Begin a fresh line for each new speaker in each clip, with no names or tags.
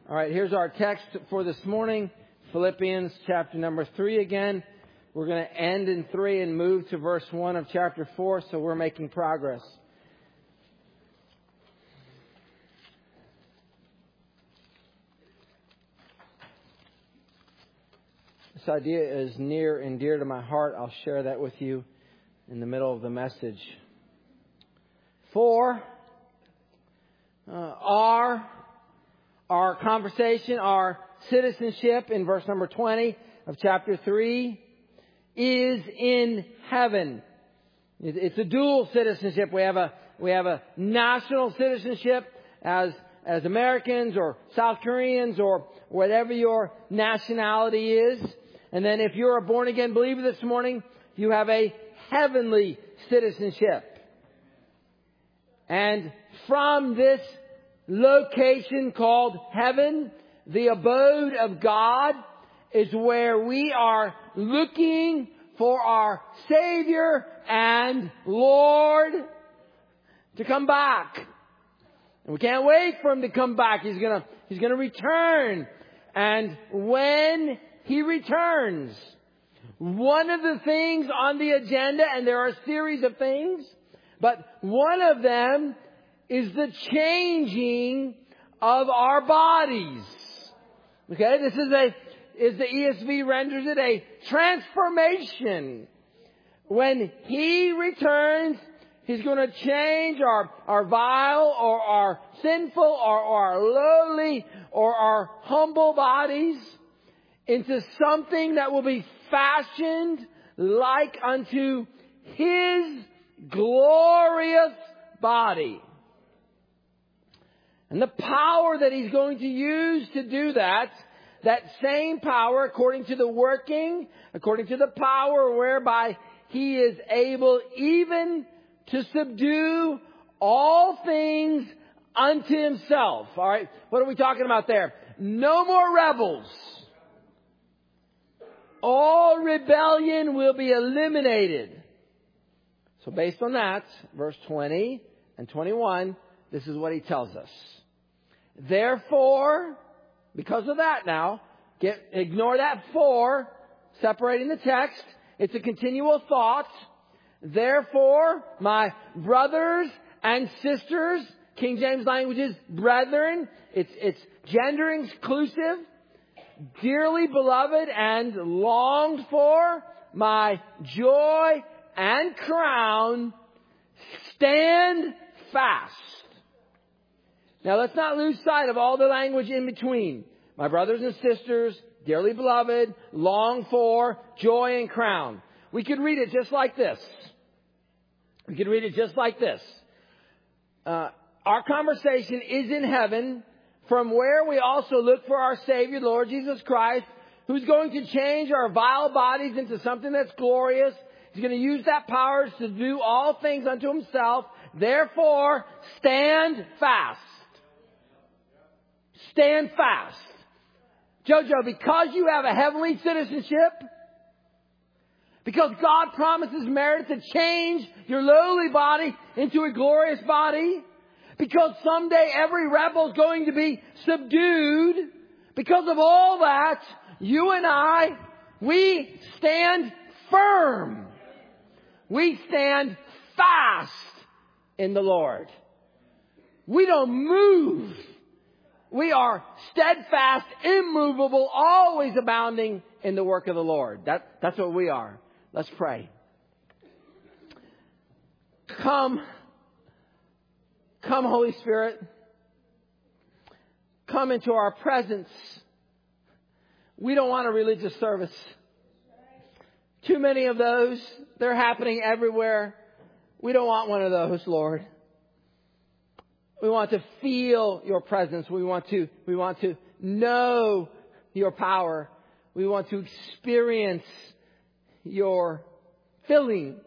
All right, here's our text for this morning. Philippians chapter number 3 again. We're going to end in 3 and move to verse 1 of chapter 4, so we're making progress. This idea is near and dear to my heart. I'll share that with you in the middle of the message. Our conversation, our citizenship in verse number 20 of chapter 3 is in heaven. It's a dual citizenship. We have a national citizenship as Americans or South Koreans or whatever your nationality is. And then if you're a born again believer this morning, you have a heavenly citizenship. And from this location called heaven, the abode of God, is where we are looking for our Savior and Lord to come back. And we can't wait for Him to come back. He's gonna return. And when He returns, one of the things on the agenda, and there are a series of things, but one of them is the changing of our bodies. Okay, this is the ESV renders it, a transformation. When He returns, He's going to change our vile or our sinful or our lowly or our humble bodies into something that will be fashioned like unto His glorious body. And the power that He's going to use to do that same power, according to the power whereby He is able even to subdue all things unto Himself. All right, what are we talking about there? No more rebels. All rebellion will be eliminated. So based on that, verse 20 and 21, this is what He tells us. Therefore, because of that now, ignore that for, separating the text. It's a continual thought. Therefore, my brothers and sisters, King James language is brethren. It's gender inclusive. Dearly beloved and longed for, my joy and crown, stand fast. Now let's not lose sight of all the language in between. My brothers and sisters, dearly beloved, long for, joy and crown. We could read it just like this. Our conversation is in heaven, from where we also look for our Savior, Lord Jesus Christ, who's going to change our vile bodies into something that's glorious. He's going to use that power to do all things unto Himself. Therefore, stand fast. Stand fast. Jojo, because you have a heavenly citizenship, because God promises merit to change your lowly body into a glorious body, because someday every rebel is going to be subdued, because of all that, you and I, we stand firm. We stand fast in the Lord. We don't move. We are steadfast, immovable, always abounding in the work of the Lord. That's what we are. Let's pray. Come, Holy Spirit. Come into our presence. We don't want a religious service. Too many of those. They're happening everywhere. We don't want one of those, Lord. We want to feel Your presence. We want to know Your power. We want to experience Your filling.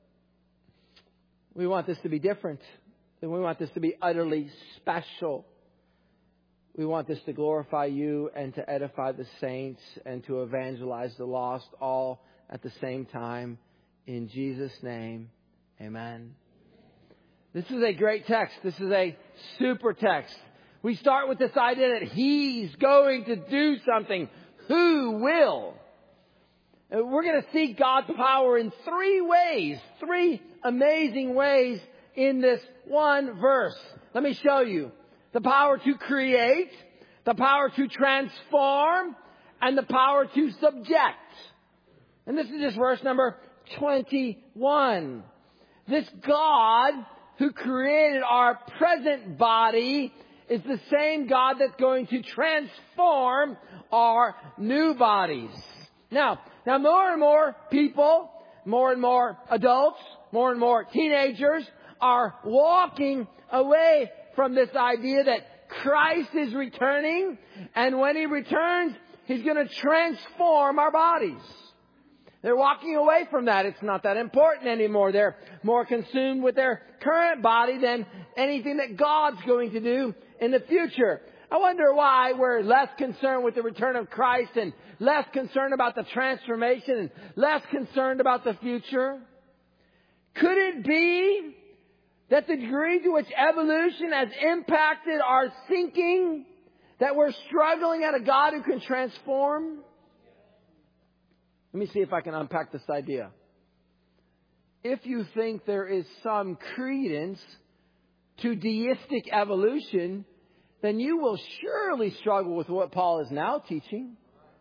We want this to be different. And we want this to be utterly special. We want this to glorify You and to edify the saints and to evangelize the lost all at the same time. In Jesus' name, amen. This is a great text. This is a super text. We start with this idea that He's going to do something. Who will? We're going to see God's power in 3 ways. 3 amazing ways in this one verse. Let me show you. The power to create, the power to transform, and the power to subject. And this is just verse number 21. This God who created our present body is the same God that's going to transform our new bodies. Now more and more people, more and more adults, more and more teenagers are walking away from this idea that Christ is returning, and when He returns, He's going to transform our bodies. They're walking away from that. It's not that important anymore. They're more consumed with their current body than anything that God's going to do in the future. I wonder why we're less concerned with the return of Christ and less concerned about the transformation and less concerned about the future. Could it be that the degree to which evolution has impacted our thinking, that we're struggling at a God who can transform? Let me see if I can unpack this idea. If you think there is some credence to deistic evolution, then you will surely struggle with what Paul is now teaching.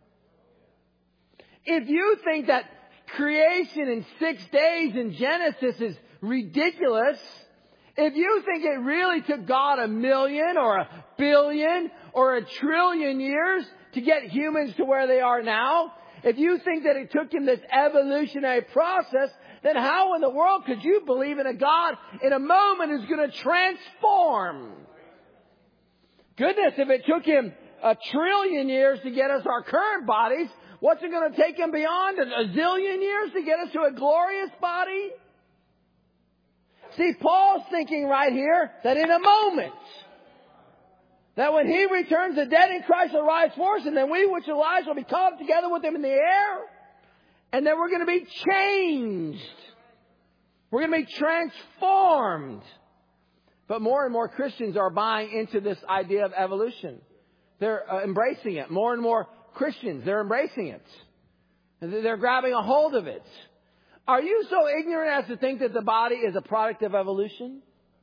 If you think that creation in 6 days in Genesis is ridiculous, if you think it really took God 1 million or 1 billion or 1 trillion years to get humans to where they are now, if you think that it took Him this evolutionary process, then how in the world could you believe in a God in a moment who's going to transform? Goodness, if it took Him 1 trillion years to get us our current bodies, what's it going to take Him beyond 1 zillion years to get us to a glorious body? See, Paul's thinking right here that in a moment, that when He returns, the dead in Christ will rise first, and then we which are alive shall be caught up together with Him in the air. And then we're going to be changed. We're going to be transformed. But more and more Christians are buying into this idea of evolution. They're embracing it. More and more Christians, they're embracing it. They're grabbing a hold of it. Are you so ignorant as to think that the body is a product of evolution?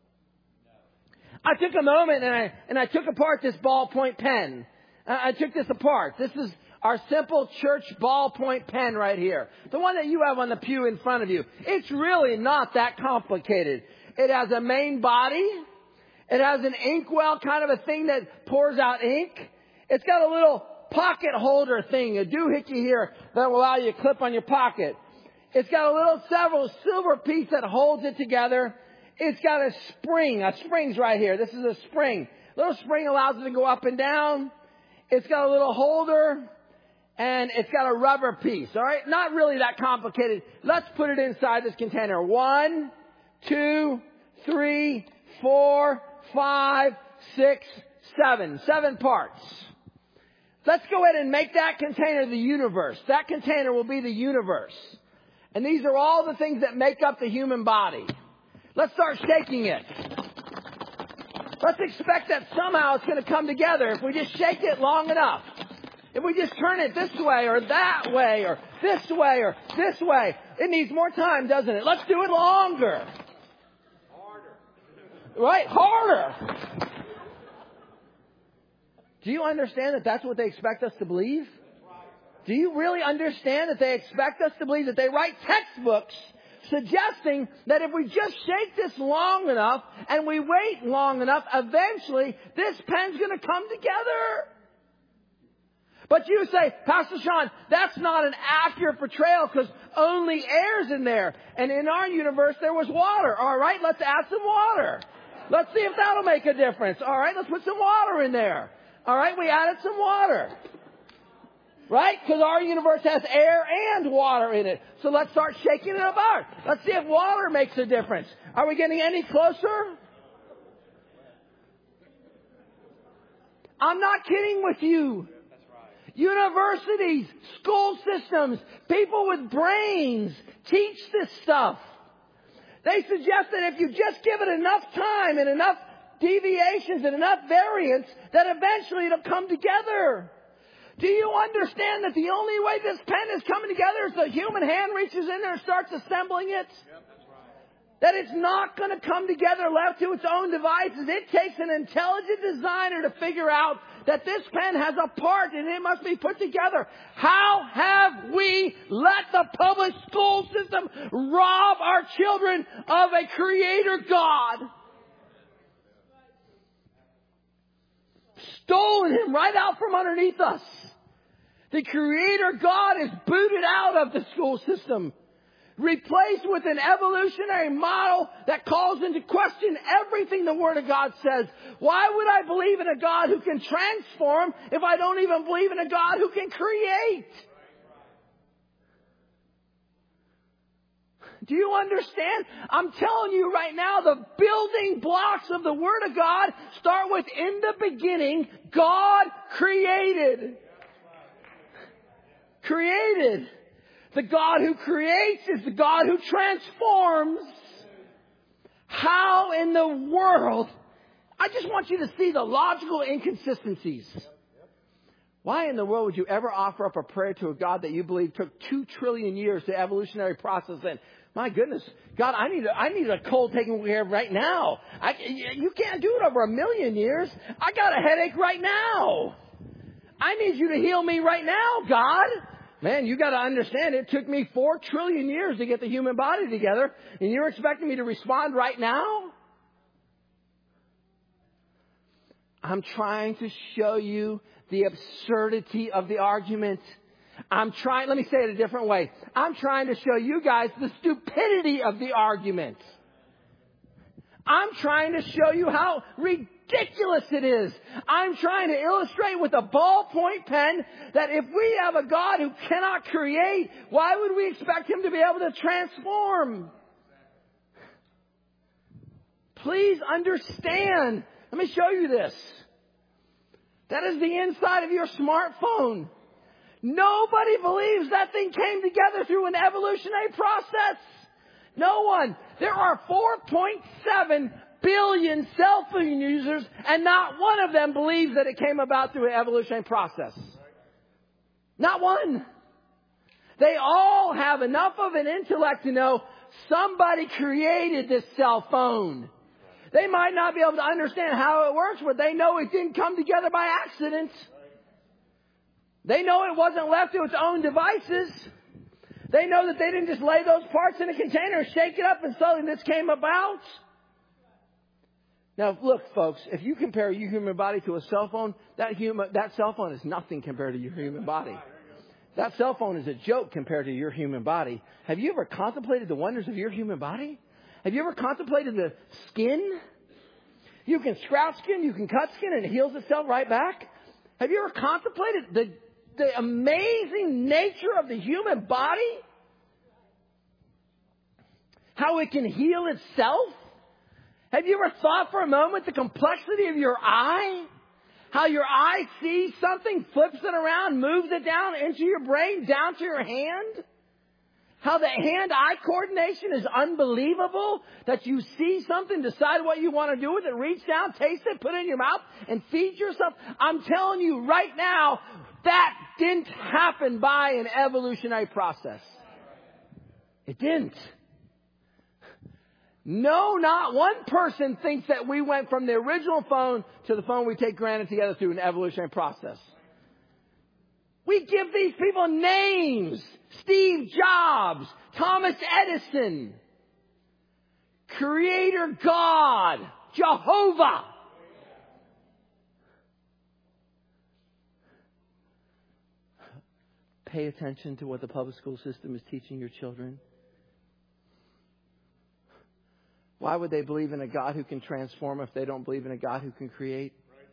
I took a moment and I took apart this ballpoint pen. I took this apart. This is our simple church ballpoint pen right here. The one that you have on the pew in front of you. It's really not that complicated. It has a main body. It has an inkwell kind of a thing that pours out ink. It's got a little pocket holder thing, a doohickey here that will allow you to clip on your pocket. It's got a little silver piece that holds it together. It's got a spring. A spring's right here. This is a spring. Little spring allows it to go up and down. It's got a little holder. And it's got a rubber piece. All right? Not really that complicated. Let's put it inside this container. 1, 2, 3, 4, 5, 6, 7. 7 parts. Let's go ahead and make that container the universe. That container will be the universe. And these are all the things that make up the human body. Let's start shaking it. Let's expect that somehow it's going to come together if we just shake it long enough. If we just turn it this way or that way or this way or this way. It needs more time, doesn't it? Let's do it longer. Harder. Right? Harder. Do you understand that that's what they expect us to believe? Do you really understand that they expect us to believe that they write textbooks suggesting that if we just shake this long enough and we wait long enough, eventually this pen's going to come together? But you say, Pastor Sean, that's not an accurate portrayal because only air's in there. And in our universe, there was water. All right, let's add some water. Let's see if that'll make a difference. All right, let's put some water in there. All right, we added some water. Right? Because our universe has air and water in it. So let's start shaking it about. Let's see if water makes a difference. Are we getting any closer? I'm not kidding with you. Universities, school systems, people with brains teach this stuff. They suggest that if you just give it enough time and enough deviations and enough variance that eventually it'll come together. Do you understand that the only way this pen is coming together is the human hand reaches in there and starts assembling it? That it's not going to come together left to its own devices. It takes an intelligent designer to figure out that this pen has a part and it must be put together. How have we let the public school system rob our children of a creator God? Stolen him right out from underneath us. The creator God is booted out of the school system. Replaced with an evolutionary model that calls into question everything the Word of God says. Why would I believe in a God who can transform if I don't even believe in a God who can create? Do you understand? I'm telling you right now, the building blocks of the Word of God start with, in the beginning, God created. Created. The God who creates is the God who transforms. How in the world? I just want you to see the logical inconsistencies. Why in the world would you ever offer up a prayer to a God that you believe took 2 trillion years to evolutionary process? And my goodness, God, I need a cold taken care of right now. You can't do it over 1 million years. I got a headache right now. I need you to heal me right now, God. Man, you got to understand, it took me 4 trillion years to get the human body together, and you're expecting me to respond right now? I'm trying to show you the absurdity of the argument. Let me say it a different way. I'm trying to show you guys the stupidity of the argument. I'm trying to show you how ridiculous it is. I'm trying to illustrate with a ballpoint pen that if we have a God who cannot create, why would we expect him to be able to transform? Please understand. Let me show you this. That is the inside of your smartphone. Nobody believes that thing came together through an evolutionary process. No one. There are 4.7 billion cell phone users, and not one of them believes that it came about through an evolutionary process. Not one. They all have enough of an intellect to know somebody created this cell phone. They might not be able to understand how it works, but they know it didn't come together by accident. They know it wasn't left to its own devices. They know that they didn't just lay those parts in a container and shake it up and suddenly this came about. Now, look, folks, if you compare your human body to a cell phone, that cell phone is nothing compared to your human body. That cell phone is a joke compared to your human body. Have you ever contemplated the wonders of your human body? Have you ever contemplated the skin? You can scratch skin, you can cut skin, and it heals itself right back. Have you ever contemplated the amazing nature of the human body? How it can heal itself? Have you ever thought for a moment the complexity of your eye? How your eye sees something, flips it around, moves it down into your brain, down to your hand? How the hand-eye coordination is unbelievable. That you see something, decide what you want to do with it, reach down, taste it, put it in your mouth, and feed yourself. I'm telling you right now, that didn't happen by an evolutionary process. It didn't. No, not one person thinks that we went from the original phone to the phone we take granted together through an evolutionary process. We give these people names. Steve Jobs, Thomas Edison, Creator God, Jehovah. Pay attention to what the public school system is teaching your children. Why would they believe in a God who can transform if they don't believe in a God who can create?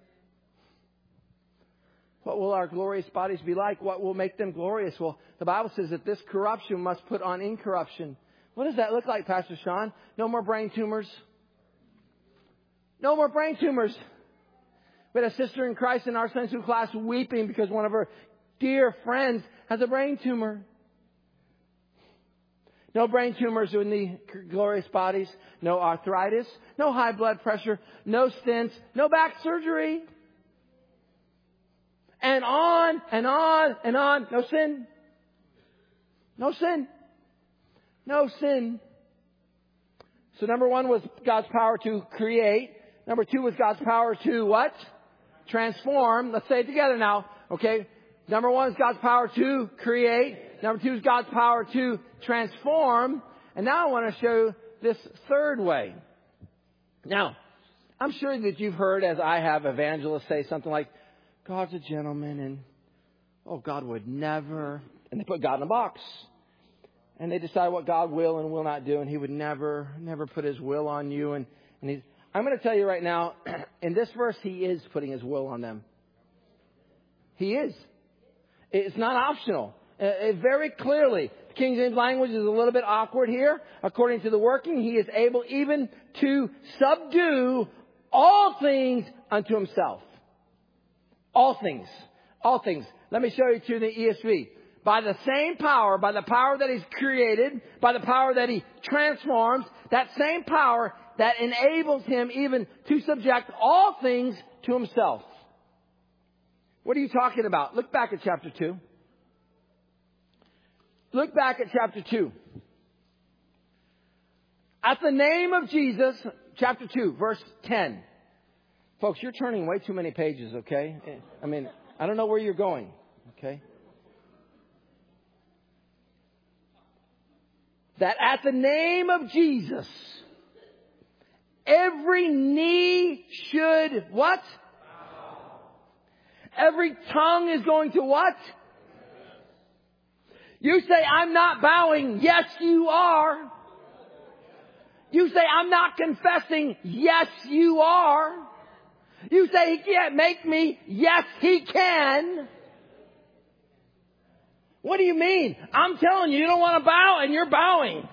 What will our glorious bodies be like? What will make them glorious? Well, the Bible says that this corruption must put on incorruption. What does that look like, Pastor Sean? No more brain tumors. No more brain tumors. We had a sister in Christ in our Sunday school class weeping because one of her dear friends has a brain tumor. No brain tumors in the glorious bodies. No arthritis. No high blood pressure. No stents. No back surgery. And on and on and on. No sin. No sin. No sin. So number one was God's power to create. Number two was God's power to what? Transform. Let's say it together now. Okay. Number one is God's power to create. Number two is God's power to transform. And now I want to show you this third way. Now, I'm sure that you've heard, as I have, evangelists say something like, God's a gentleman and, oh, God would never. And they put God in a box. And they decide what God will and will not do. And He would never put His will on you. And I'm going to tell you right now, in this verse, He is putting His will on them. He is. It's not optional. Very clearly, the King James language is a little bit awkward here. According to the working, He is able even to subdue all things unto Himself. All things. All things. Let me show you to the ESV. By the same power, by the power that He's created, by the power that He transforms, that same power that enables Him even to subject all things to Himself. What are you talking about? Look back at chapter 2. Look back at chapter 2. At the name of Jesus, chapter 2, verse 10. Folks, you're turning way too many pages, okay? I mean, I don't know where you're going, okay? That at the name of Jesus, every knee should what? Every tongue is going to what? You say, I'm not bowing. Yes, you are. You say, I'm not confessing. Yes, you are. You say, He can't make me. Yes, He can. What do you mean? I'm telling you, you don't want to bow and you're bowing.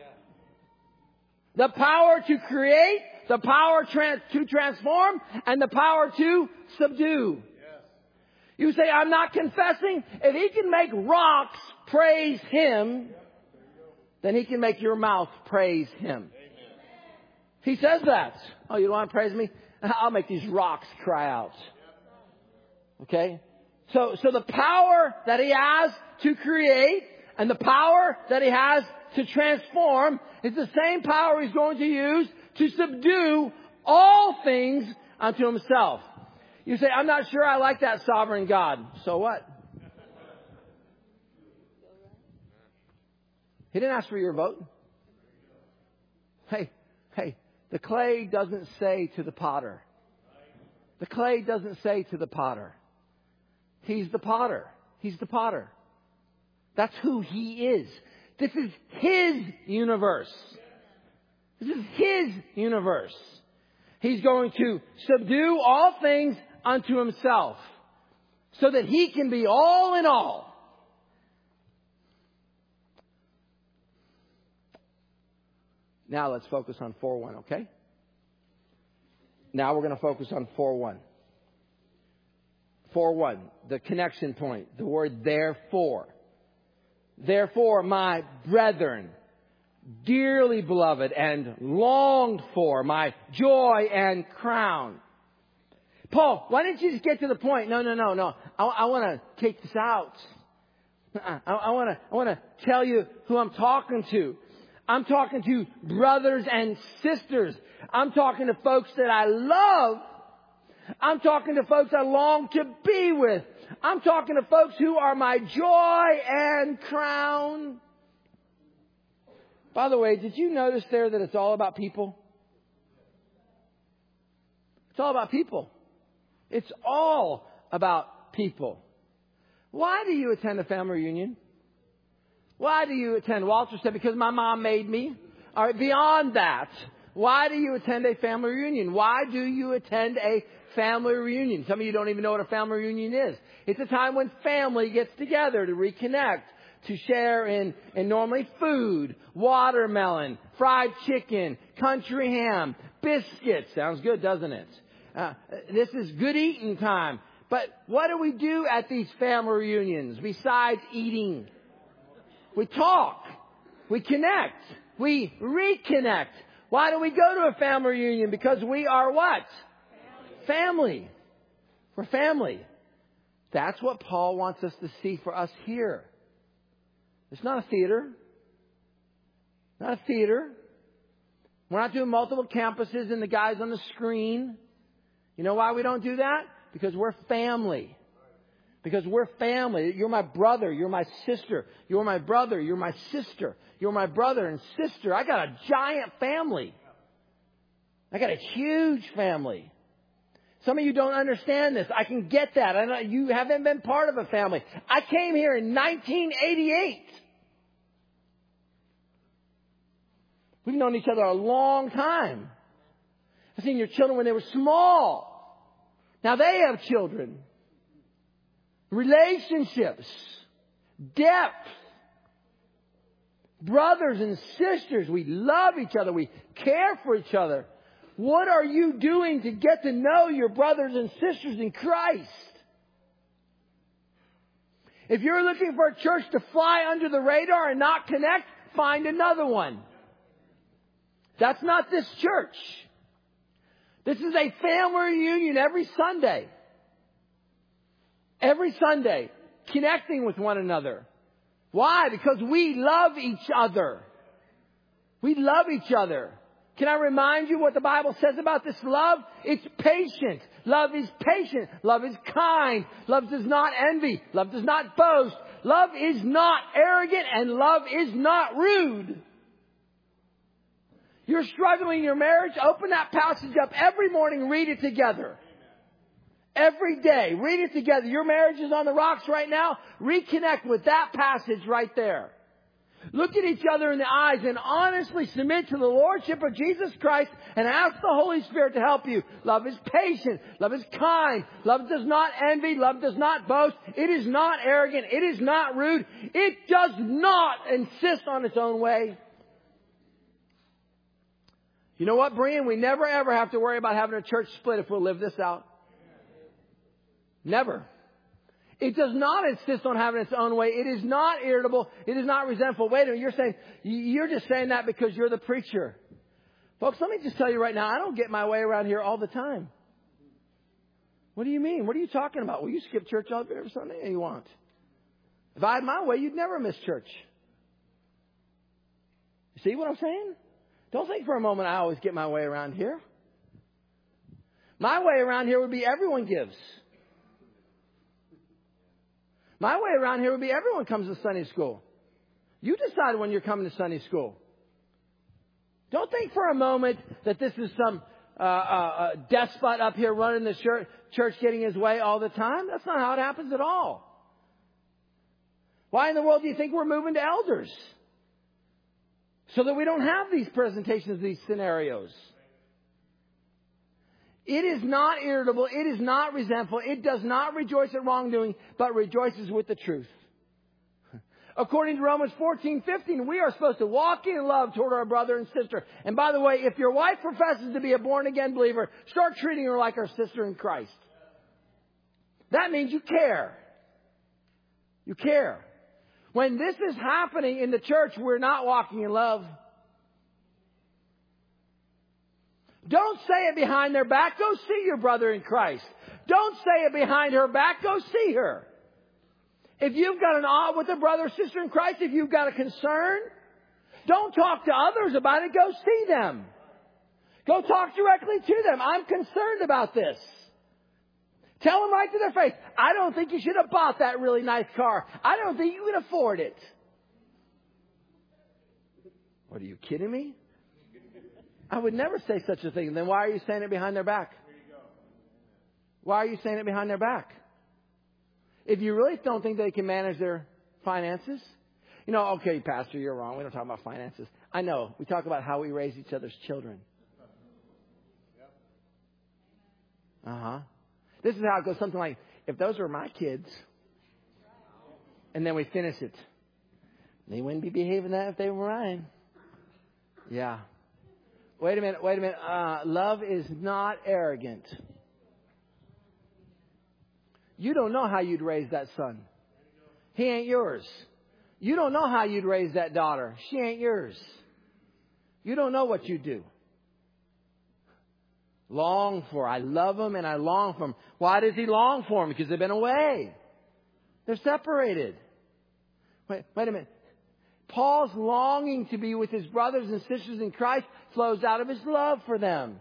The power to create, the power to transform, and the power to subdue. You say, I'm not confessing. If He can make rocks praise Him, then He can make your mouth praise Him. He says that. Oh, you don't want to praise me? I'll make these rocks cry out. Okay? So the power that He has to create and the power that He has to transform is the same power He's going to use to subdue all things unto Himself. You say, I'm not sure I like that sovereign God. So what? He didn't ask for your vote. Hey, the clay doesn't say to the potter. The clay doesn't say to the potter. He's the potter. He's the potter. That's who He is. This is His universe. This is His universe. He's going to subdue all things unto Himself so that He can be all in all. Now let's focus on 4:1, okay? Now we're going to focus on 4:1. 4:1, the connection point, the word therefore. Therefore, my brethren, dearly beloved and longed for, my joy and crown. Paul, why didn't you just get to the point? No. I want to take this out. I want to tell you who I'm talking to. I'm talking to brothers and sisters. I'm talking to folks that I love. I'm talking to folks I long to be with. I'm talking to folks who are my joy and crown. By the way, did you notice there that it's all about people? It's all about people. It's all about people. Why do you attend a family reunion? Why do you attend? Walter said, because my mom made me. All right, beyond that, why do you attend a family reunion? Why do you attend a family reunion? Some of you don't even know what a family reunion is. It's a time when family gets together to reconnect, to share in normally food, watermelon, fried chicken, country ham, biscuits. Sounds good, doesn't it? This is good eating time. But what do we do at these family reunions besides eating? We talk. We connect. We reconnect. Why do we go to a family reunion? Because we are what? Family. We're family. That's what Paul wants us to see for us here. It's not a theater. Not a theater. We're not doing multiple campuses and the guys on the screen. You know why we don't do that? Because we're family. Because we're family. You're my brother. You're my sister. You're my brother. You're my sister. You're my brother and sister. I got a giant family. I got a huge family. Some of you don't understand this. I can get that. I know you haven't been part of a family. I came here in 1988. We've known each other a long time. I've seen your children when they were small. Now they have children. Relationships. Depth. Brothers and sisters. We love each other. We care for each other. What are you doing to get to know your brothers and sisters in Christ? If you're looking for a church to fly under the radar and not connect, find another one. That's not this church. This is a family reunion every Sunday. Every Sunday. Connecting with one another. Why? Because we love each other. We love each other. Can I remind you what the Bible says about this love? It's patient. Love is patient. Love is kind. Love does not envy. Love does not boast. Love is not arrogant, and love is not rude. You're struggling in your marriage? Open that passage up every morning. Read it together. Every day. Read it together. Your marriage is on the rocks right now. Reconnect with that passage right there. Look at each other in the eyes and honestly submit to the Lordship of Jesus Christ and ask the Holy Spirit to help you. Love is patient. Love is kind. Love does not envy. Love does not boast. It is not arrogant. It is not rude. It does not insist on its own way. You know what, Brian? We never ever have to worry about having a church split if we'll live this out. Never. It does not insist on having its own way. It is not irritable. It is not resentful. Wait a minute. You're just saying that because you're the preacher. Folks, let me just tell you right now, I don't get my way around here all the time. What do you mean? What are you talking about? Well, you skip church every Sunday you want. If I had my way, you'd never miss church. You see what I'm saying? Don't think for a moment I always get my way around here. My way around here would be everyone gives. My way around here would be everyone comes to Sunday school. You decide when you're coming to Sunday school. Don't think for a moment that this is some despot up here running the church getting his way all the time. That's not how it happens at all. Why in the world do you think we're moving to elders? So that we don't have these presentations, these scenarios. It is not irritable. It is not resentful. It does not rejoice at wrongdoing, but rejoices with the truth. According to Romans 14:15, we are supposed to walk in love toward our brother and sister. And by the way, if your wife professes to be a born-again believer, start treating her like our sister in Christ. That means you care. You care. When this is happening in the church, we're not walking in love. Don't say it behind their back. Go see your brother in Christ. Don't say it behind her back. Go see her. If you've got an awe with a brother or sister in Christ, if you've got a concern, don't talk to others about it. Go see them. Go talk directly to them. I'm concerned about this. Tell them right to their face, I don't think you should have bought that really nice car. I don't think you can afford it. What, are you kidding me? I would never say such a thing. Then why are you saying it behind their back? Why are you saying it behind their back? If you really don't think they can manage their finances, okay, Pastor, you're wrong. We don't talk about finances. I know. We talk about how we raise each other's children. This is how it goes. Something like, if those were my kids, and then we finish it. They wouldn't be behaving that if they were mine. Yeah. Wait a minute. Love is not arrogant. You don't know how you'd raise that son. He ain't yours. You don't know how you'd raise that daughter. She ain't yours. You don't know what you do. Long for. I love them and I long for them. Why does he long for them? Because they've been away. They're separated. Wait a minute. Paul's longing to be with his brothers and sisters in Christ flows out of his love for them.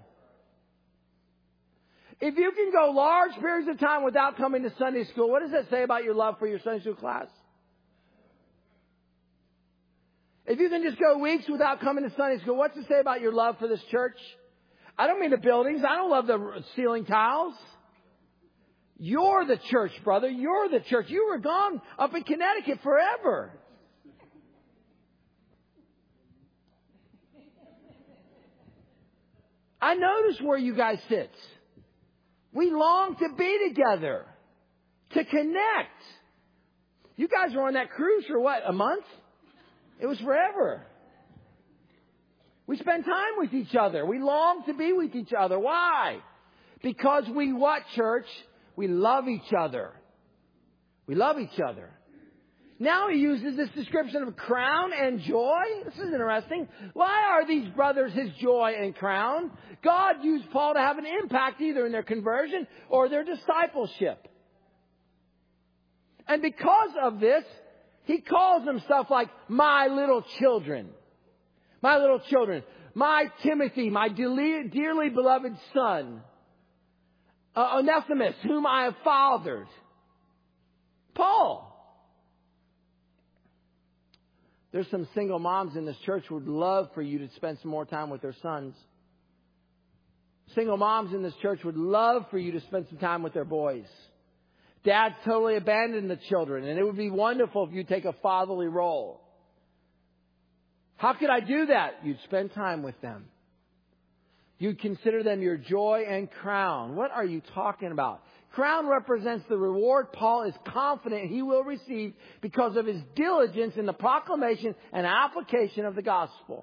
If you can go large periods of time without coming to Sunday school, what does that say about your love for your Sunday school class? If you can just go weeks without coming to Sunday school, what's it say about your love for this church? I don't mean the buildings. I don't love the ceiling tiles. You're the church, brother. You're the church. You were gone up in Connecticut forever. I notice where you guys sit. We long to be together, to connect. You guys were on that cruise for what, a month? It was forever. We spend time with each other. We long to be with each other. Why? Because we what, church? We love each other. We love each other. Now he uses this description of crown and joy. This is interesting. Why are these brothers his joy and crown? God used Paul to have an impact either in their conversion or their discipleship. And because of this, he calls them stuff like my little children. My little children. My Timothy, my dearly beloved son. Onesimus, whom I have fathered. Paul. There's some single moms in this church who would love for you to spend some more time with their sons. Single moms in this church would love for you to spend some time with their boys. Dads totally abandoned the children, and it would be wonderful if you take a fatherly role. How could I do that? You'd spend time with them. You'd consider them your joy and crown. What are you talking about? Crown represents the reward Paul is confident he will receive because of his diligence in the proclamation and application of the gospel.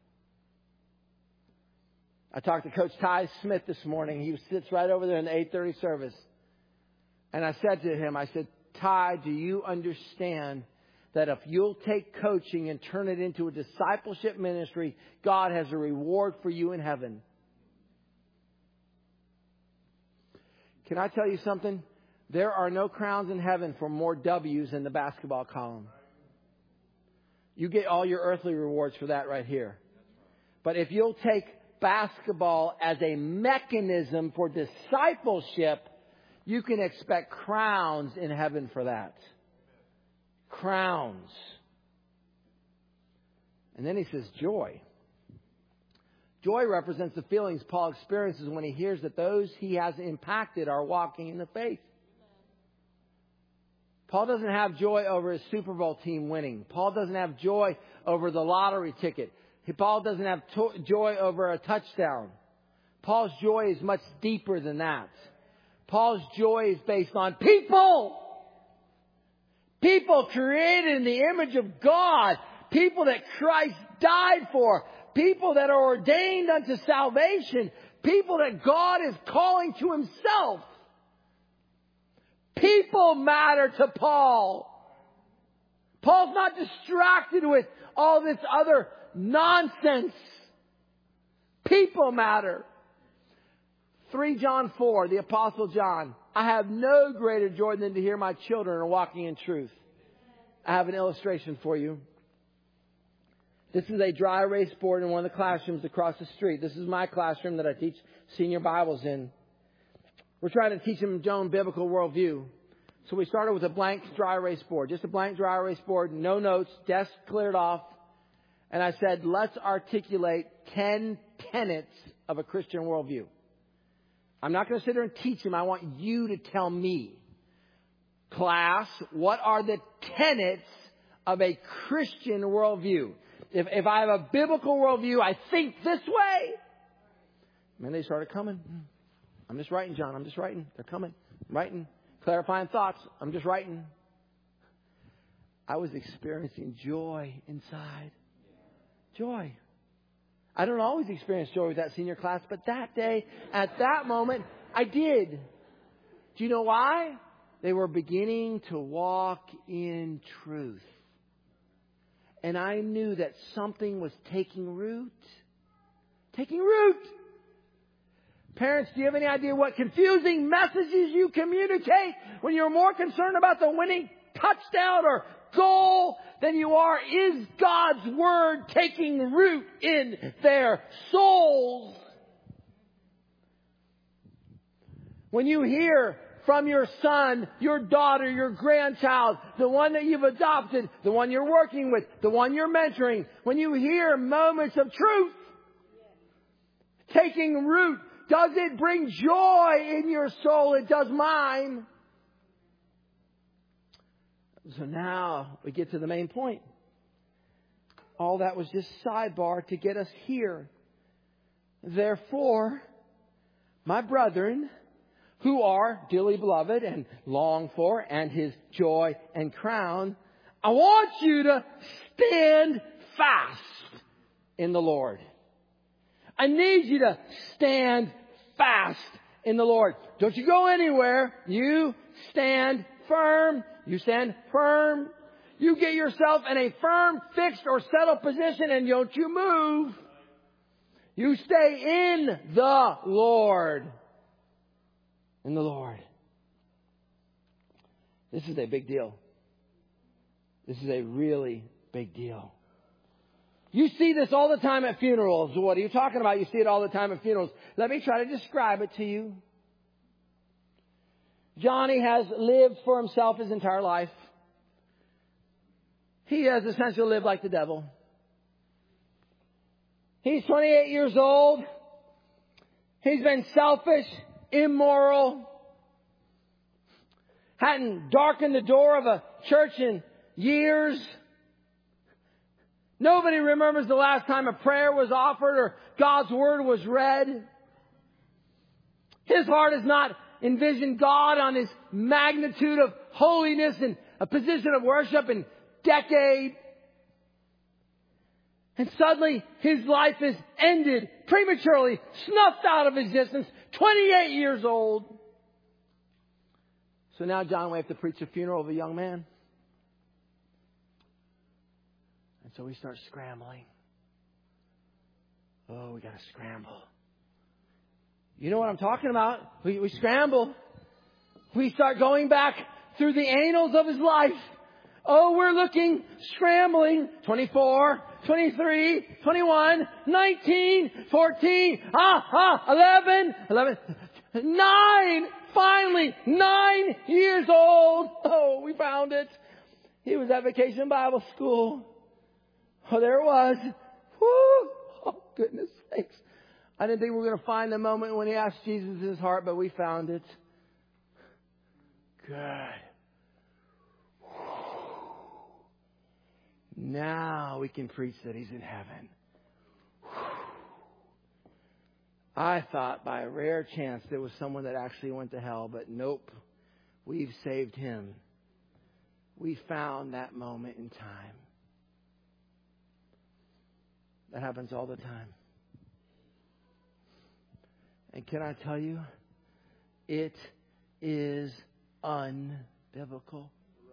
I talked to Coach Ty Smith this morning. He sits right over there in the 8:30 service. And I said to him, I said, Ty, do you understand that if you'll take coaching and turn it into a discipleship ministry, God has a reward for you in heaven? Can I tell you something? There are no crowns in heaven for more W's in the basketball column. You get all your earthly rewards for that right here. But if you'll take basketball as a mechanism for discipleship, you can expect crowns in heaven for that. Crowns. And then he says joy. Joy represents the feelings Paul experiences when he hears that those he has impacted are walking in the faith. Paul doesn't have joy over his Super Bowl team winning. Paul doesn't have joy over the lottery ticket. Paul doesn't have joy over a touchdown. Paul's joy is much deeper than that. Paul's joy is based on people. People created in the image of God. People that Christ died for. People that are ordained unto salvation. People that God is calling to himself. People matter to Paul. Paul's not distracted with all this other nonsense. People matter. 3 John 4, the Apostle John. I have no greater joy than to hear my children are walking in truth. I have an illustration for you. This is a dry erase board in one of the classrooms across the street. This is my classroom that I teach senior Bibles in. We're trying to teach them Joan biblical worldview. So we started with a blank dry erase board. Just a blank dry erase board, no notes, desk cleared off. And I said, let's articulate 10 tenets of a Christian worldview. I'm not going to sit there and teach them. I want you to tell me, class, what are the tenets of a Christian worldview? If I have a biblical worldview, I think this way. And then they started coming. I'm just writing, John. I'm just writing. They're coming. I'm writing. Clarifying thoughts. I'm just writing. I was experiencing joy inside. Joy. I don't always experience joy with that senior class, but that day, at that moment, I did. Do you know why? They were beginning to walk in truth. And I knew that something was taking root. Taking root. Parents, do you have any idea what confusing messages you communicate when you're more concerned about the winning touchdown or goal than you are? Is God's Word taking root in their souls? When you hear from your son, your daughter, your grandchild, the one that you've adopted, the one you're working with, the one you're mentoring, when you hear moments of truth taking root, does it bring joy in your soul? It does mine. So now we get to the main point. All that was just sidebar to get us here. Therefore, my brethren, who are dearly beloved and longed for, and His joy and crown, I want you to stand fast in the Lord. I need you to stand fast in the Lord. Don't you go anywhere. You stand firm. You stand firm. You get yourself in a firm, fixed, or settled position, and don't you move. You stay in the Lord. In the Lord. This is a big deal. This is a really big deal. You see this all the time at funerals. What are you talking about? You see it all the time at funerals. Let me try to describe it to you. Johnny has lived for himself his entire life. He has essentially lived like the devil. He's 28 years old. He's been selfish, immoral, hadn't darkened the door of a church in years. Nobody remembers the last time a prayer was offered or God's Word was read. His heart has not envisioned God on His magnitude of holiness and a position of worship in decades. And suddenly his life is ended, prematurely, snuffed out of existence, 28 years old. So now John, we have to preach a funeral of a young man. And so we start scrambling. Oh, we got to scramble. You know what I'm talking about? We scramble. We start going back through the annals of his life. Oh, we're looking, scrambling. 24, 23, 21, 19, 14, 11, 9. Finally, 9 years old. Oh, we found it. He was at Vacation Bible School. Oh, there it was. Woo! Oh, goodness sakes. I didn't think we were going to find the moment when he asked Jesus in his heart, but we found it. Good. Now we can preach that he's in heaven. I thought by a rare chance there was someone that actually went to hell, but nope. We've saved him. We found that moment in time. That happens all the time. And can I tell you, it is unbiblical.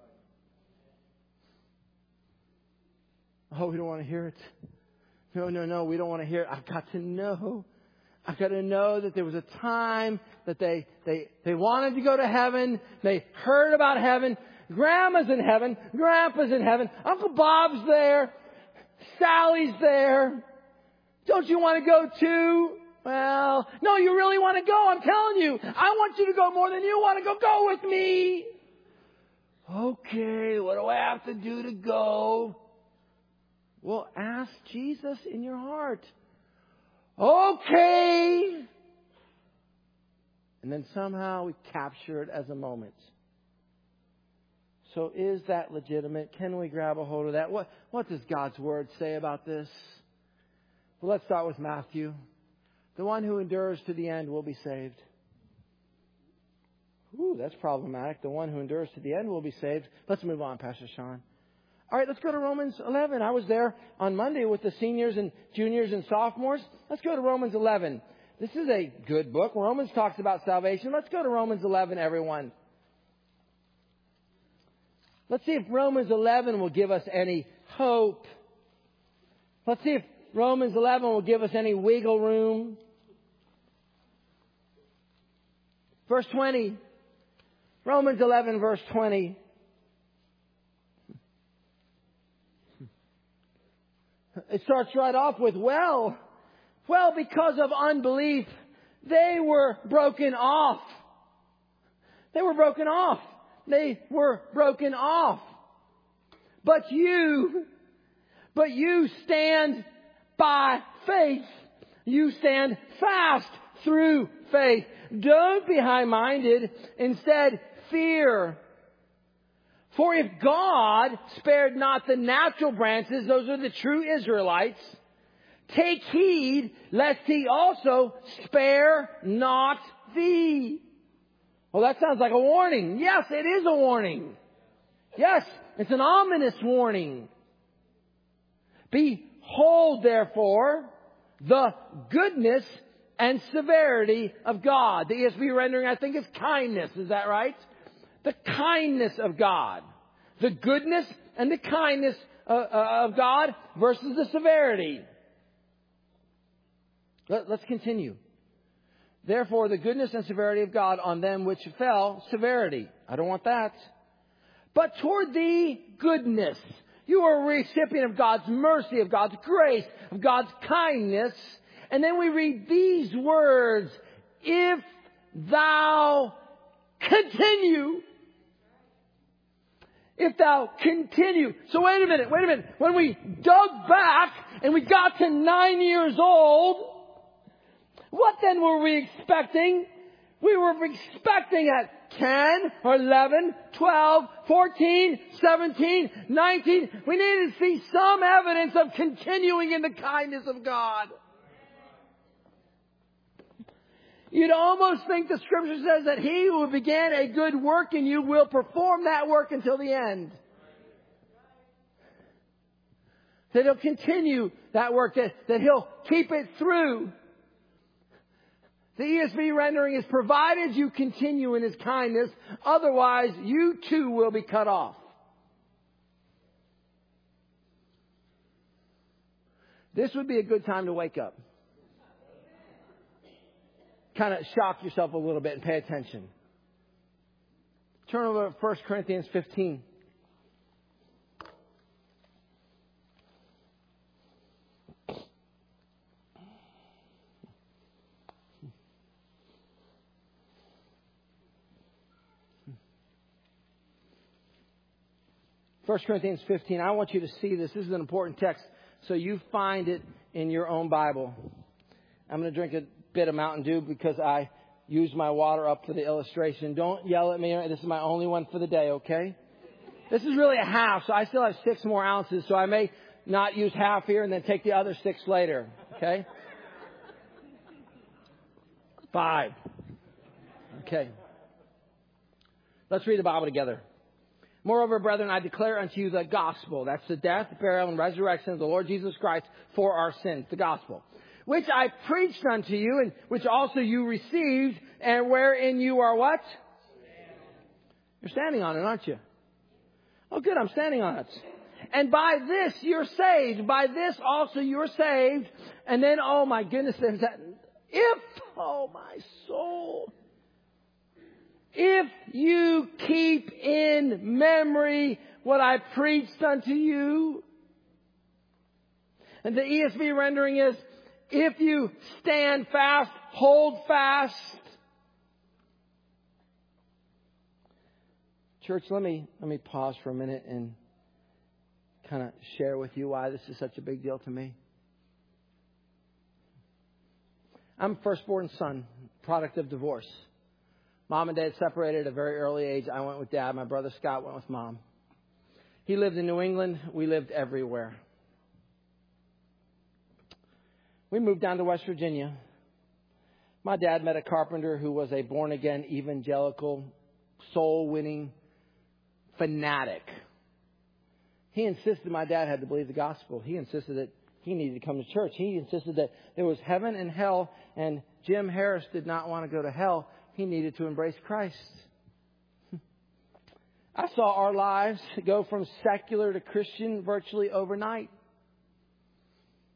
Oh, we don't want to hear it. No, we don't want to hear it. I've got to know. I've got to know that there was a time that they wanted to go to heaven. They heard about heaven. Grandma's in heaven. Grandpa's in heaven. Uncle Bob's there. Sally's there. Don't you want to go too? Well, no, you really want to go. I'm telling you. I want you to go more than you want to go. Go with me. Okay, what do I have to do to go? Well, ask Jesus in your heart. Okay. And then somehow we capture it as a moment. So is that legitimate? Can we grab a hold of that? What does God's Word say about this? Well, let's start with Matthew. The one who endures to the end will be saved. Ooh, that's problematic. The one who endures to the end will be saved. Let's move on, Pastor Sean. All right, let's go to Romans 11. I was there on Monday with the seniors and juniors and sophomores. Let's go to Romans 11. This is a good book. Romans talks about salvation. Let's go to Romans 11, everyone. Let's see if Romans 11 will give us any hope. Let's see if Romans 11 will give us any wiggle room. Verse 20. Romans 11, verse 20. It starts right off with, well, because of unbelief, they were broken off. They were broken off. They were broken off. But you stand by faith. You stand fast through faith. Don't be high-minded. Instead, fear. For if God spared not the natural branches, those are the true Israelites, take heed lest He also spare not thee. Well, that sounds like a warning. Yes, it is a warning. Yes, it's an ominous warning. Behold, therefore, the goodness and severity of God. The ESV rendering, I think, is kindness. Is that right? The kindness of God. The goodness and the kindness of God versus the severity. Let's continue. Therefore, the goodness and severity of God on them which fell, severity. I don't want that. But toward thee, goodness. You are a recipient of God's mercy, of God's grace, of God's kindness. And then we read these words, if thou continue. If thou continue. So wait a minute. When we dug back and we got to 9 years old, what then were we expecting? We were expecting at 10 or 11, 12, 14, 17, 19. We needed to see some evidence of continuing in the kindness of God. You'd almost think the Scripture says that He who began a good work in you will perform that work until the end. That He'll continue that work, that He'll keep it through. The ESV rendering is provided you continue in His kindness, otherwise you too will be cut off. This would be a good time to wake up. Kind of shock yourself a little bit and pay attention. Turn over to 1 Corinthians 15. First Corinthians 15. I want you to see this. This is an important text, so you find it in your own Bible. I'm going to drink a bit of Mountain Dew because I used my water up for the illustration. Don't yell at me. This is my only one for the day, okay? This is really a half, so I still have 6 more ounces, so I may not use half here and then take the other 6 later, okay? 5. Okay. Let's read the Bible together. Moreover, brethren, I declare unto you the gospel. That's the death, burial, and resurrection of the Lord Jesus Christ for our sins. The gospel. Which I preached unto you, and which also you received, and wherein you are what? You're standing on it, aren't you? Oh, good, I'm standing on it. And by this you're saved. By this also you're saved. And then, oh my goodness, there's that. Oh my soul. If you keep in memory what I preached unto you. And the ESV rendering is, if you stand fast, hold fast. Church, let me pause for a minute and kind of share with you why this is such a big deal to me. I'm a firstborn son, product of divorce. Mom and Dad separated at a very early age. I went with Dad. My brother Scott went with Mom. He lived in New England. We lived everywhere. We moved down to West Virginia. My dad met a carpenter who was a born-again, evangelical, soul-winning fanatic. He insisted my dad had to believe the gospel. He insisted that he needed to come to church. He insisted that there was heaven and hell, and Jim Harris did not want to go to hell. He needed to embrace Christ. I saw our lives go from secular to Christian virtually overnight.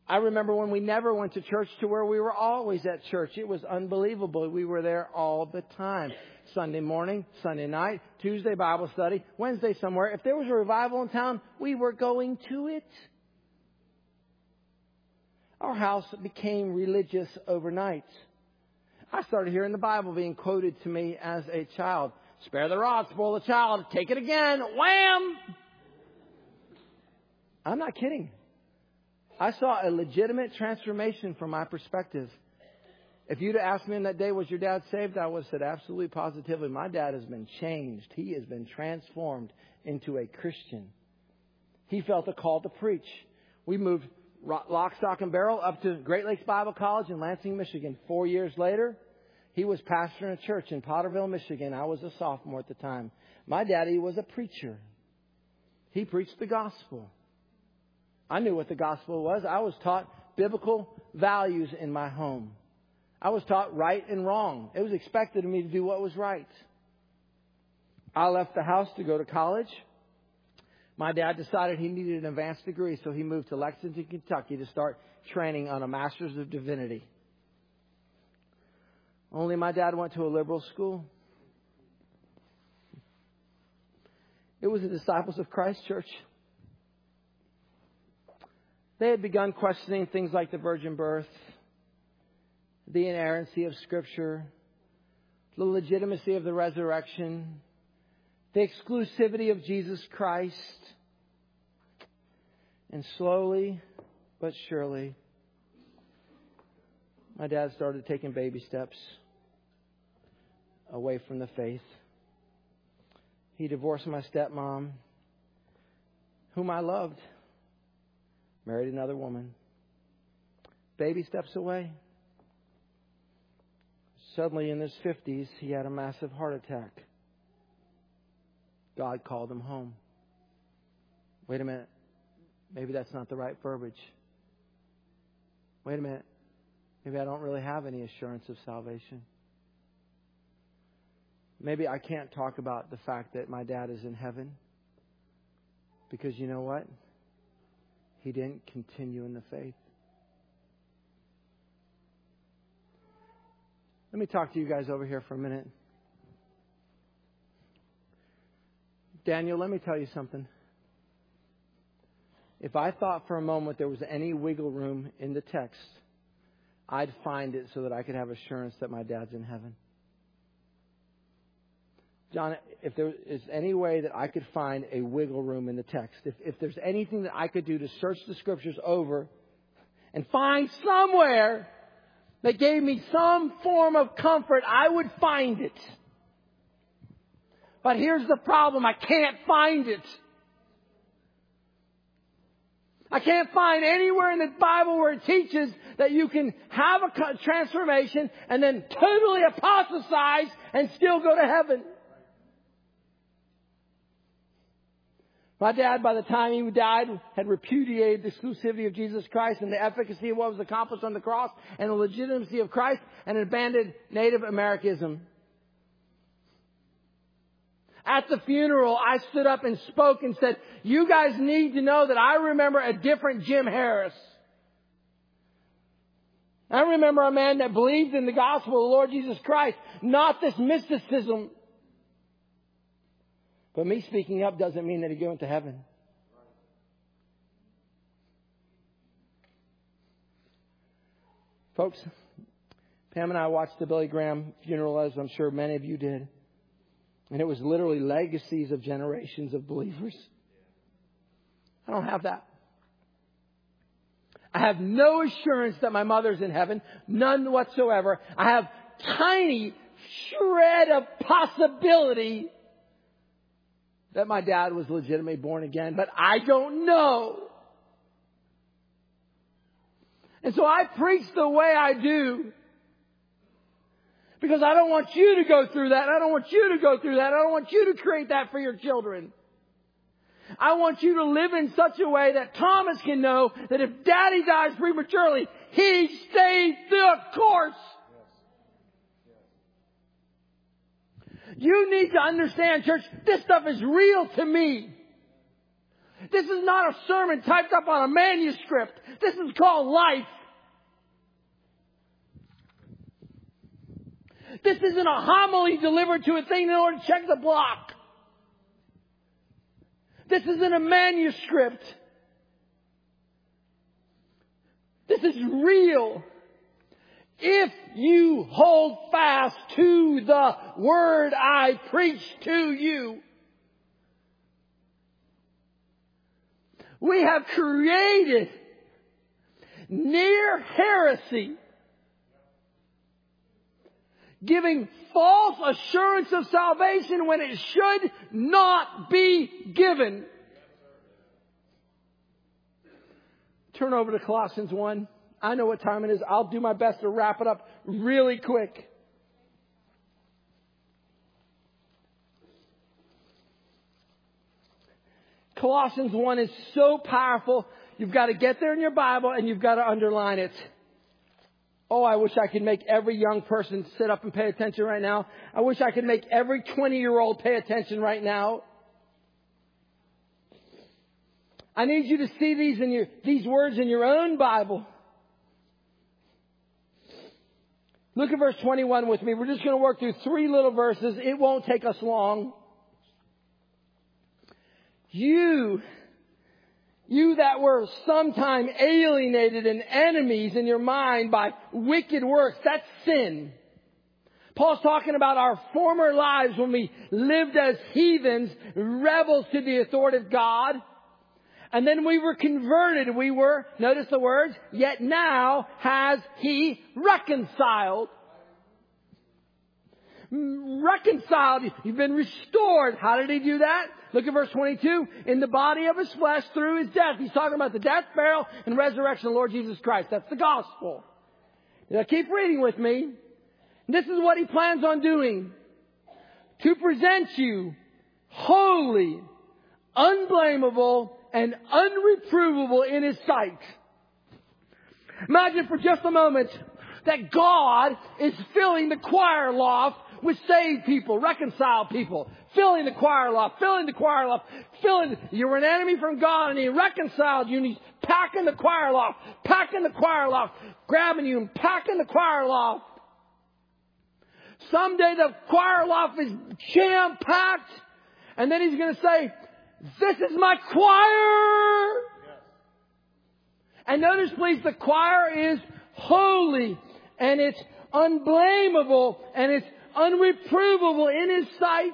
I remember when we never went to church to where we were always at church. It was unbelievable. We were there all the time. Sunday morning, Sunday night, Tuesday Bible study, Wednesday somewhere. If there was a revival in town, we were going to it. Our house became religious overnight. I started hearing the Bible being quoted to me as a child. Spare the rod, spoil the child, take it again, wham! I'm not kidding. I saw a legitimate transformation from my perspective. If you'd asked me on that day, was your dad saved? I would have said absolutely positively. My dad has been changed. He has been transformed into a Christian. He felt a call to preach. We moved lock, stock, and barrel up to Great Lakes Bible College in Lansing, Michigan. 4 years later, he was pastoring a church in Potterville, Michigan. I was a sophomore at the time. My daddy was a preacher. He preached the gospel. I knew what the gospel was. I was taught biblical values in my home. I was taught right and wrong. It was expected of me to do what was right. I left the house to go to college. My dad decided he needed an advanced degree, so he moved to Lexington, Kentucky to start training on a Master's of Divinity. Only my dad went to a liberal school. It was the Disciples of Christ Church. They had begun questioning things like the virgin birth, the inerrancy of Scripture, the legitimacy of the resurrection, the exclusivity of Jesus Christ. And slowly but surely, my dad started taking baby steps away from the faith. He divorced my stepmom, whom I loved, married another woman. Baby steps away. Suddenly in his 50s, he had a massive heart attack. God called him home. Wait a minute. Maybe that's not the right verbiage. Wait a minute. Maybe I don't really have any assurance of salvation. Maybe I can't talk about the fact that my dad is in heaven. Because you know what? He didn't continue in the faith. Let me talk to you guys over here for a minute. Daniel, let me tell you something. If I thought for a moment there was any wiggle room in the text, I'd find it so that I could have assurance that my dad's in heaven. John, if there is any way that I could find a wiggle room in the text, if there's anything that I could do to search the Scriptures over and find somewhere that gave me some form of comfort, I would find it. But here's the problem. I can't find it. I can't find anywhere in the Bible where it teaches that you can have a transformation and then totally apostatize and still go to heaven. My dad, by the time he died, had repudiated the exclusivity of Jesus Christ and the efficacy of what was accomplished on the cross and the legitimacy of Christ and abandoned Native Americanism. At the funeral, I stood up and spoke and said, you guys need to know that I remember a different Jim Harris. I remember a man that believed in the gospel of the Lord Jesus Christ, not this mysticism. But me speaking up doesn't mean that he went to heaven. Folks, Pam and I watched the Billy Graham funeral, as I'm sure many of you did. And it was literally legacies of generations of believers. I don't have that. I have no assurance that my mother's in heaven. None whatsoever. I have tiny shred of possibility that my dad was legitimately born again. But I don't know. And so I preach the way I do. Because I don't want you to go through that. I don't want you to go through that. I don't want you to create that for your children. I want you to live in such a way that Thomas can know that if Daddy dies prematurely, he stayed the course. You need to understand, church, this stuff is real to me. This is not a sermon typed up on a manuscript. This is called life. This isn't a homily delivered to a thing in order to check the block. This isn't a manuscript. This is real. If you hold fast to the word I preach to you, we have created near heresy, giving false assurance of salvation when it should not be given. Turn over to Colossians 1. I know what time it is. I'll do my best to wrap it up really quick. Colossians 1 is so powerful. You've got to get there in your Bible and you've got to underline it. Oh, I wish I could make every young person sit up and pay attention right now. I wish I could make every 20-year-old pay attention right now. I need you to see these words in your own Bible. Look at verse 21 with me. We're just going to work through 3 little verses. It won't take us long. You that were sometime alienated and enemies in your mind by wicked works, that's sin. Paul's talking about our former lives when we lived as heathens, rebels to the authority of God. And then we were converted. We were, notice the words, yet now has He reconciled. Reconciled. You've been restored. How did He do that? Look at verse 22. In the body of His flesh through His death. He's talking about the death, burial, and resurrection of the Lord Jesus Christ. That's the gospel. Now keep reading with me. This is what He plans on doing. To present you holy, unblameable, and unreprovable in His sight. Imagine for just a moment that God is filling the choir loft with saved people, reconciled people. Filling the choir loft, You were an enemy from God and He reconciled you and He's packing the choir loft, grabbing you and packing the choir loft. Someday the choir loft is jam-packed and then He's going to say, this is my choir. Yes. And notice please, the choir is holy and it's unblameable and it's unreprovable in His sight.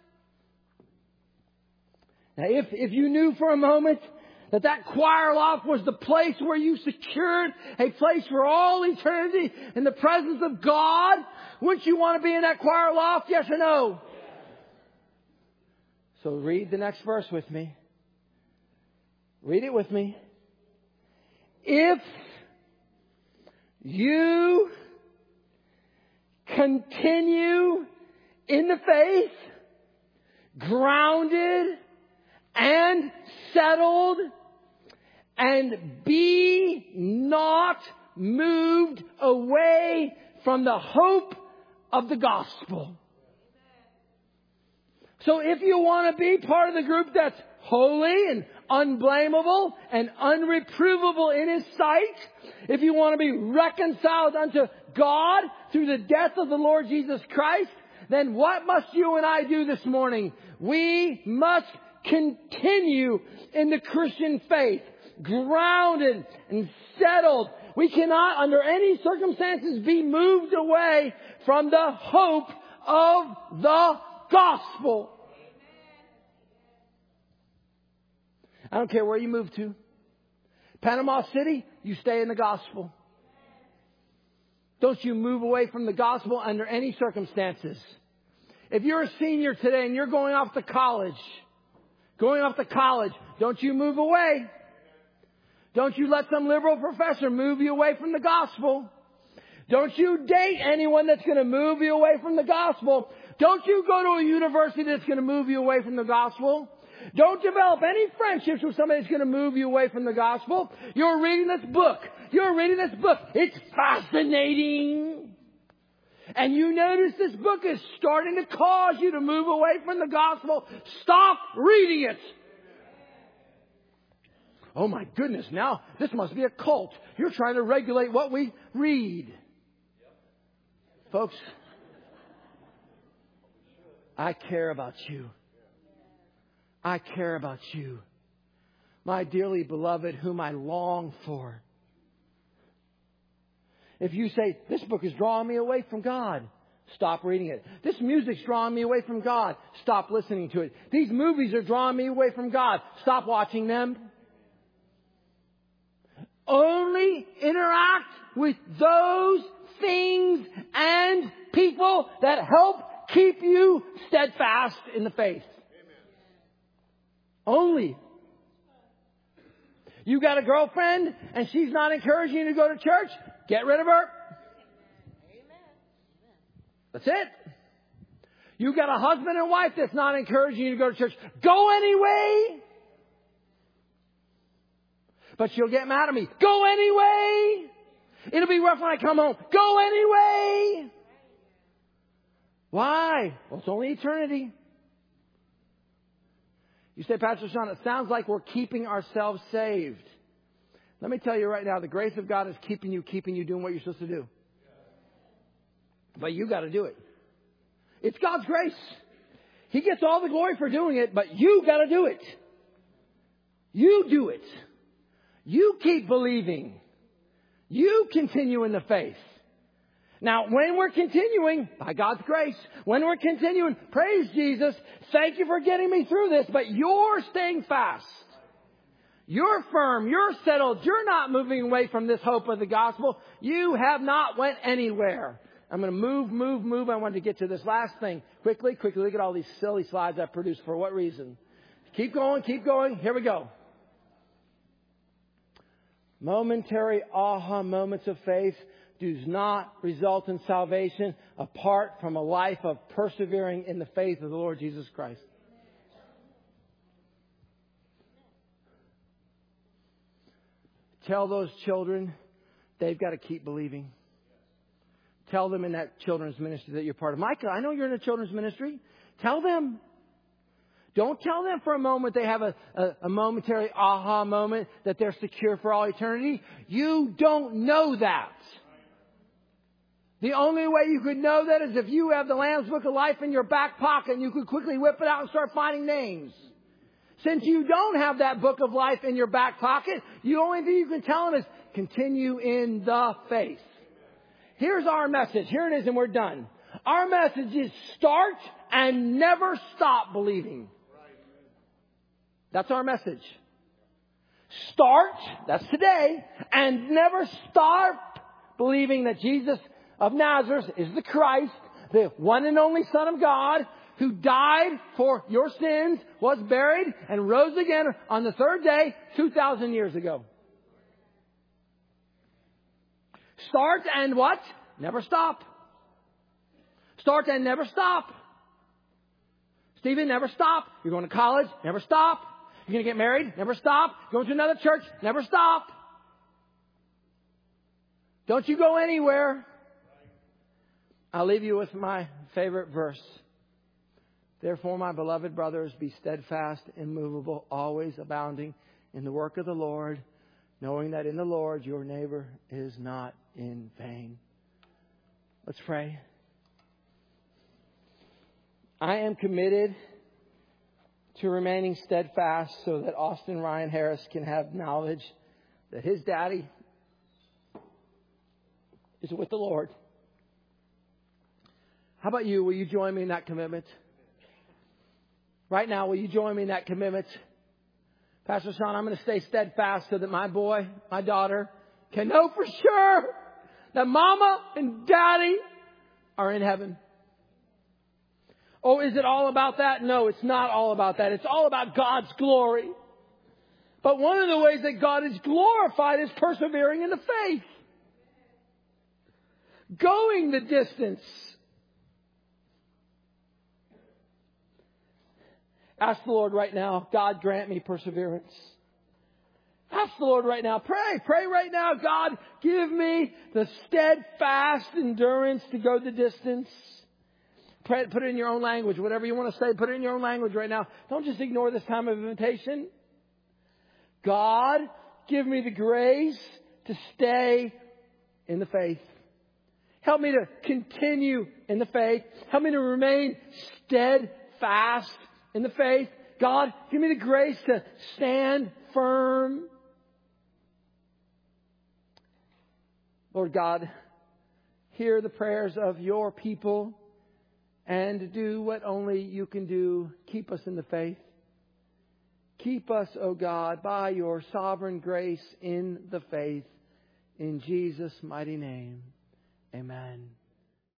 Now if you knew for a moment that choir loft was the place where you secured a place for all eternity in the presence of God, wouldn't you want to be in that choir loft? Yes or no? So read the next verse with me. Read it with me. If you continue in the faith, grounded and settled, and be not moved away from the hope of the gospel. So if you want to be part of the group that's holy and unblameable and unreprovable in His sight, if you want to be reconciled unto God through the death of the Lord Jesus Christ, then what must you and I do this morning? We must continue in the Christian faith, grounded and settled. We cannot, under any circumstances, be moved away from the hope of the gospel. I don't care where you move to. Panama City, you stay in the gospel. Don't you move away from the gospel under any circumstances. If you're a senior today and you're going off to college, don't you move away. Don't you let some liberal professor move you away from the gospel. Don't you date anyone that's going to move you away from the gospel. Don't you go to a university that's going to move you away from the gospel. Don't develop any friendships with somebody that's going to move you away from the gospel. You're reading this book. It's fascinating. And you notice this book is starting to cause you to move away from the gospel. Stop reading it. Oh my goodness, now this must be a cult. You're trying to regulate what we read. Folks, I care about you. I care about you. My dearly beloved, whom I long for. If you say, this book is drawing me away from God, stop reading it. This music's drawing me away from God, stop listening to it. These movies are drawing me away from God, stop watching them. Only interact with those things and people that help keep you steadfast in the faith. Only. You got a girlfriend and she's not encouraging you to go to church? Get rid of her. That's it. You got a husband and wife that's not encouraging you to go to church? Go anyway. But she'll get mad at me. Go anyway. It'll be rough when I come home. Go anyway. Why? Well, it's only eternity. You say, Pastor Sean, it sounds like we're keeping ourselves saved. Let me tell you right now, the grace of God is keeping you doing what you're supposed to do. But you got to do it. It's God's grace. He gets all the glory for doing it, but you got to do it. You do it. You keep believing. You continue in the faith. Now, when we're continuing, by God's grace, when we're continuing, praise Jesus, thank you for getting me through this, but you're staying fast. You're firm. You're settled. You're not moving away from this hope of the gospel. You have not went anywhere. I'm going to move. I wanted to get to this last thing. Quickly. Look at all these silly slides I produced. For what reason? Keep going. Here we go. Momentary aha moments of faith do not result in salvation apart from a life of persevering in the faith of the Lord Jesus Christ. Tell those children they've got to keep believing. Tell them in that children's ministry that you're part of. Micah, I know you're in a children's ministry. Tell them. Don't tell them for a moment they have a momentary aha moment that they're secure for all eternity. You don't know that. The only way you could know that is if you have the Lamb's Book of Life in your back pocket and you could quickly whip it out and start finding names. Since you don't have that book of life in your back pocket, the only thing you can tell them is continue in the faith. Here's our message. Here it is, and we're done. Our message is start and never stop believing. That's our message. Start, that's today, and never stop believing that Jesus of Nazareth is the Christ, the one and only Son of God, who died for your sins, was buried, and rose again on the third day 2,000 years ago. Start and what? Never stop. Start and never stop. Stephen, never stop. You're going to college? Never stop. You're going to get married? Never stop. Going to another church? Never stop. Don't you go anywhere. I'll leave you with my favorite verse. Therefore, my beloved brothers, be steadfast, immovable, always abounding in the work of the Lord, knowing that in the Lord your neighbor is not in vain. Let's pray. I am committed to remaining steadfast so that Austin Ryan Harris can have knowledge that his daddy is with the Lord. How about you? Will you join me in that commitment? Right now, will you join me in that commitment? Pastor Sean, I'm going to stay steadfast so that my boy, my daughter, can know for sure that Mama and Daddy are in heaven. Oh, is it all about that? No, it's not all about that. It's all about God's glory. But one of the ways that God is glorified is persevering in the faith. Going the distance. Ask the Lord right now, God, grant me perseverance. Ask the Lord right now. Pray right now. God, give me the steadfast endurance to go the distance. Pray, put it in your own language. Whatever you want to say, put it in your own language right now. Don't just ignore this time of invitation. God, give me the grace to stay in the faith. Help me to continue in the faith. Help me to remain steadfast in the faith. God, give me the grace to stand firm. Lord God, hear the prayers of your people and do what only you can do. Keep us in the faith. Keep us, O God, by your sovereign grace in the faith. In Jesus' mighty name, amen.